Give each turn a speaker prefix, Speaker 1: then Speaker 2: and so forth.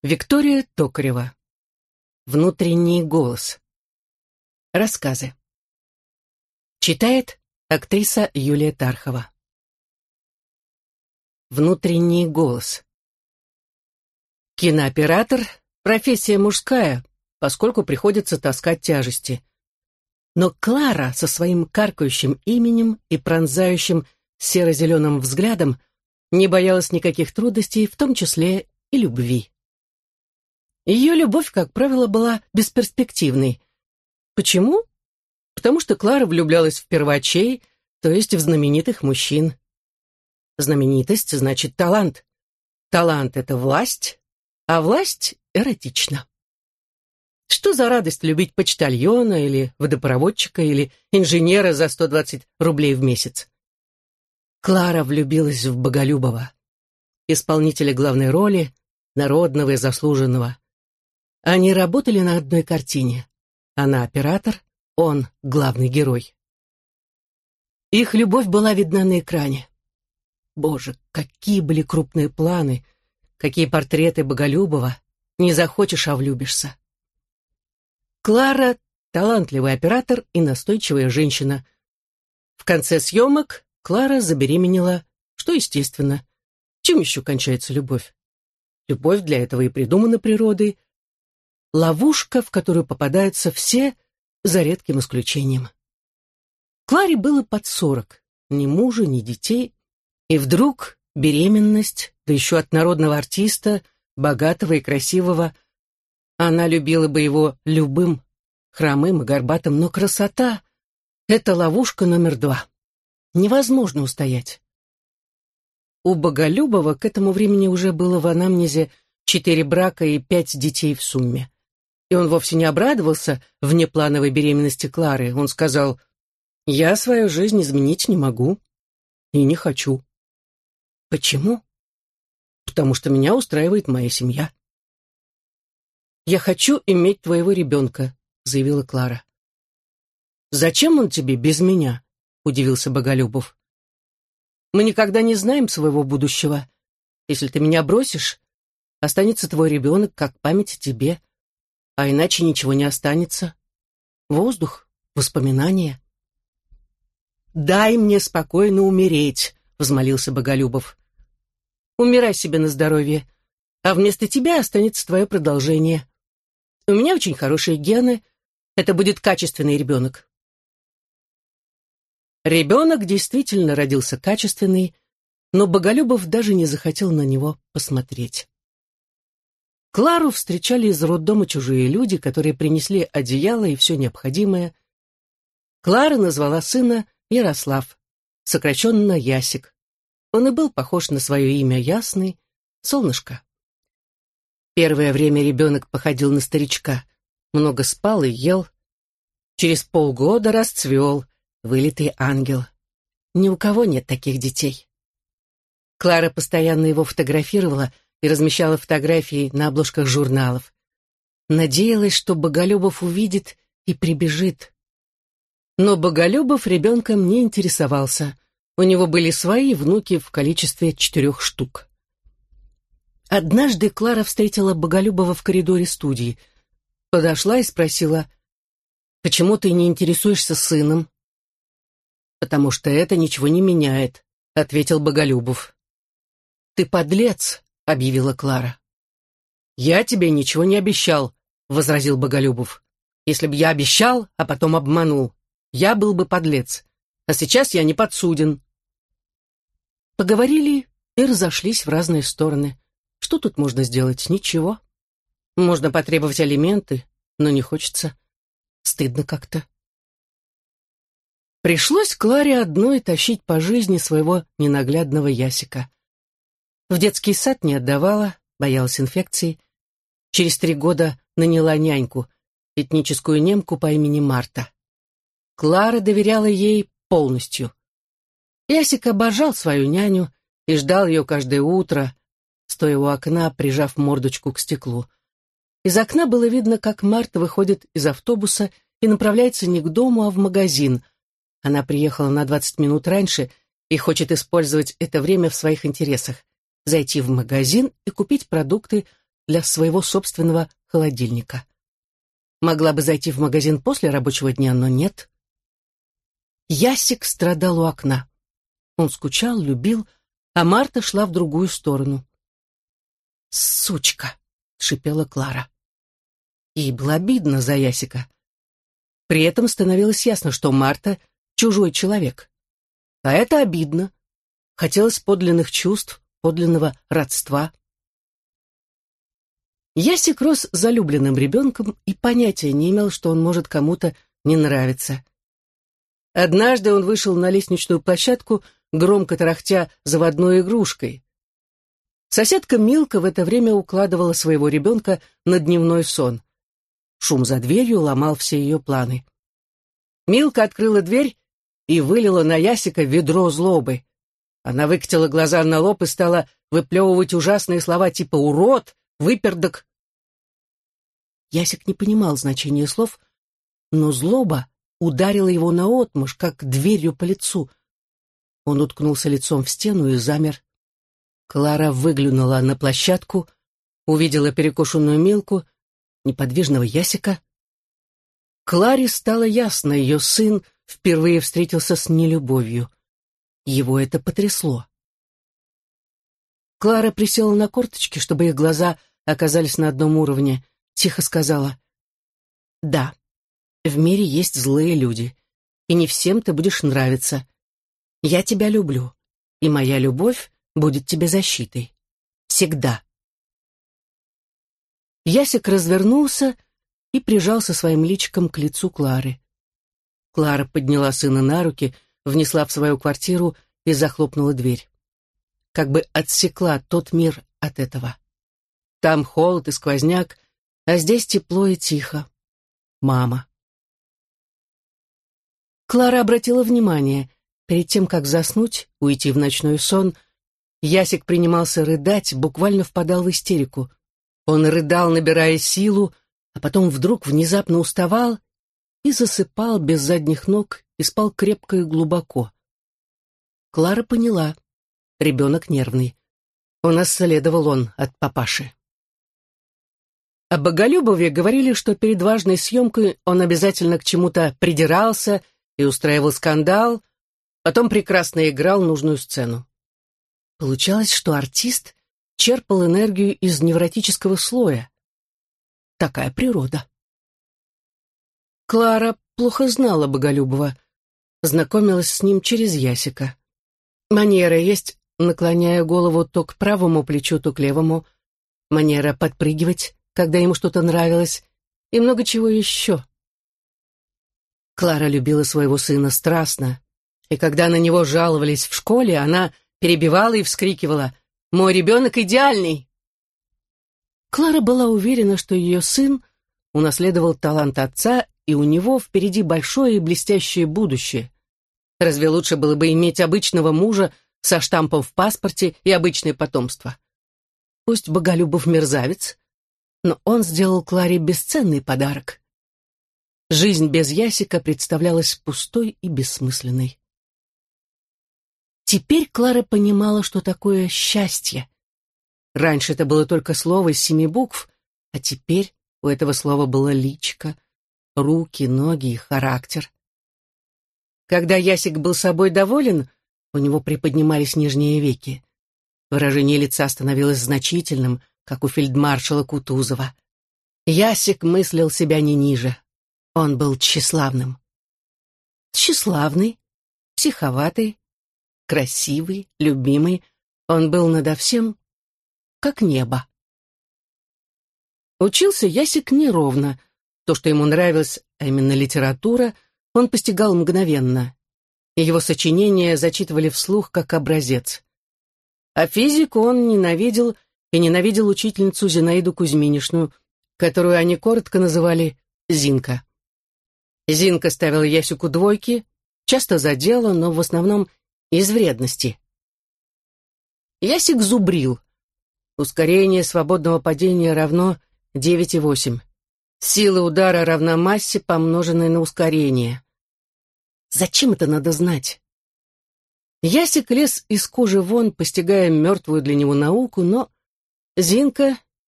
Speaker 1: Виктория Токарева. Внутренний голос. Рассказы. Читает актриса Юлия Тархова. Внутренний голос. Кинооператор – профессия мужская, поскольку приходится таскать тяжести. Но Клара со своим каркающим именем и пронзающим серо-зеленым взглядом не боялась никаких трудностей, в том числе и любви. Ее любовь, как правило, была бесперспективной. Почему? Потому что Клара влюблялась в первачей, то есть в знаменитых мужчин. Знаменитость значит талант. Талант — это власть, а власть эротична. Что за радость любить почтальона или водопроводчика или инженера за 120 рублей в месяц? Клара влюбилась в Боголюбова, исполнителя главной роли, народного и заслуженного. Они работали на одной картине. Она оператор, он главный герой. Их любовь была видна на экране. Боже, какие были крупные планы, какие портреты Боголюбова. Не захочешь, а влюбишься. Клара — талантливый оператор и настойчивая женщина. В конце съемок Клара забеременела, что естественно. Чем еще кончается любовь? Любовь для этого и придумана природой. Ловушка, в которую попадаются все, за редким исключением. Кларе было под 40, ни мужа, ни детей, и вдруг беременность, да еще от народного артиста, богатого и красивого. Она любила бы его любым, хромым и горбатым, но красота — это ловушка номер 2. Невозможно устоять. У Боголюбова к этому времени уже было в анамнезе 4 брака и 5 детей в сумме. И он вовсе не обрадовался внеплановой беременности Клары. Он сказал: «Я свою жизнь изменить не могу и не хочу». Почему? Потому что меня устраивает моя семья. «Я хочу иметь твоего ребенка», — заявила Клара. «Зачем он тебе без меня?» — удивился Боголюбов. «Мы никогда не знаем своего будущего. Если ты меня бросишь, останется твой ребенок как память о тебе, а иначе ничего не останется. Воздух, воспоминания». «Дай мне спокойно умереть», — взмолился Боголюбов. «Умирай себе на здоровье, а вместо тебя останется твое продолжение. У меня очень хорошие гены, это будет качественный ребенок». Ребенок действительно родился качественный, но Боголюбов даже не захотел на него посмотреть. Клару встречали из роддома чужие люди, которые принесли одеяло и все необходимое. Клара назвала сына Ярослав, сокращенно Ясик. Он и был похож на свое имя Ясный, солнышко. Первое время ребенок походил на старичка, много спал и ел. Через полгода расцвел, вылитый ангел. Ни у кого нет таких детей. Клара постоянно его фотографировала и размещала фотографии на обложках журналов. Надеялась, что Боголюбов увидит и прибежит. Но Боголюбов ребенком не интересовался. У него были свои внуки в количестве 4 штук. Однажды Клара встретила Боголюбова в коридоре студии. Подошла и спросила: «Почему ты не интересуешься сыном?» «Потому что это ничего не меняет», — ответил Боголюбов. «Ты подлец», — объявила Клара. «Я тебе ничего не обещал», — возразил Боголюбов. «Если бы я обещал, а потом обманул, я был бы подлец. А сейчас я не подсуден». Поговорили и разошлись в разные стороны. Что тут можно сделать? Ничего. Можно потребовать алименты, но не хочется. Стыдно как-то. Пришлось Кларе одной тащить по жизни своего ненаглядного Ясика. В детский сад не отдавала, боялась инфекции. Через 3 года наняла няньку, этническую немку по имени Марта. Клара доверяла ей полностью. Ясик обожал свою няню и ждал ее каждое утро, стоя у окна, прижав мордочку к стеклу. Из окна было видно, как Марта выходит из автобуса и направляется не к дому, а в магазин. Она приехала на 20 минут раньше и хочет использовать это время в своих интересах. Зайти в магазин и купить продукты, для своего собственного холодильника. Могла бы зайти в магазин после рабочего дня, но нет. Ясик страдал у окна. Он скучал, любил, а Марта шла в другую сторону. «Сучка!» — шипела Клара. Ей было обидно за Ясика. При этом становилось ясно, что Марта — чужой человек. А это обидно. Хотелось подлинных чувств, подлинного родства. Ясик рос залюбленным ребенком и понятия не имел, что он может кому-то не нравиться. Однажды он вышел на лестничную площадку, громко тарахтя заводной игрушкой. Соседка Милка в это время укладывала своего ребенка на дневной сон. Шум за дверью ломал все ее планы. Милка открыла дверь и вылила на Ясика ведро злобы. Она выкатила глаза на лоб и стала выплевывать ужасные слова типа «урод», «выпердок». Ясик не понимал значения слов, но злоба ударила его наотмашь, как дверью по лицу. Он уткнулся лицом в стену и замер. Клара выглянула на площадку, увидела перекошенную Милку, неподвижного Ясика. Кларе стало ясно, ее сын впервые встретился с нелюбовью. Его это потрясло. Клара присела на корточки, чтобы их глаза оказались на одном уровне, тихо сказала: «Да, в мире есть злые люди, и не всем ты будешь нравиться. Я тебя люблю, и моя любовь будет тебе защитой. Всегда». Ясик развернулся и прижался своим личиком к лицу Клары. Клара подняла сына на руки, внесла в свою квартиру и захлопнула дверь. Как бы отсекла тот мир от этого. Там холод и сквозняк, а здесь тепло и тихо. Мама. Клара обратила внимание, перед тем, как заснуть, уйти в ночной сон, Ясик принимался рыдать, буквально впадал в истерику. Он рыдал, набирая силу, а потом вдруг внезапно уставал и засыпал без задних ног и спал крепко и глубоко. Клара поняла, ребенок нервный. Унаследовал он от папаши. О Боголюбове говорили, что перед важной съемкой он обязательно к чему-то придирался и устраивал скандал, потом прекрасно играл нужную сцену. Получалось, что артист черпал энергию из невротического слоя. Такая природа. Клара плохо знала Боголюбова, знакомилась с ним через Ясика. Манера есть, наклоняя голову то к правому плечу, то к левому, манера подпрыгивать, когда ему что-то нравилось, и много чего еще. Клара любила своего сына страстно, и когда на него жаловались в школе, она перебивала и вскрикивала: «Мой ребенок идеальный!» Клара была уверена, что ее сын унаследовал талант отца, и у него впереди большое и блестящее будущее. Разве лучше было бы иметь обычного мужа со штампом в паспорте и обычное потомство? Пусть Боголюбов мерзавец, но он сделал Кларе бесценный подарок. Жизнь без Ясика представлялась пустой и бессмысленной. Теперь Клара понимала, что такое счастье. Раньше это было только слово из 7 букв, а теперь у этого слова было личико, руки, ноги и характер. Когда Ясик был собой доволен, у него приподнимались нижние веки. Выражение лица становилось значительным, как у фельдмаршала Кутузова. Ясик мыслил себя не ниже. Он был тщеславным. Тщеславный, психоватый, красивый, любимый. Он был надо всем, как небо. Учился Ясик неровно. То, что ему нравилось, а именно литература, он постигал мгновенно, и его сочинения зачитывали вслух как образец. А физику он ненавидел, и ненавидел учительницу Зинаиду Кузьминишну, которую они коротко называли Зинка. Зинка ставила Ясику 2, часто за дело, но в основном из вредности. Ясик зубрил. Ускорение свободного падения равно 9,8. Сила удара равна массе, помноженной на ускорение. Зачем это надо знать? Ясик лез из кожи вон, постигая мертвую для него науку, но Зинка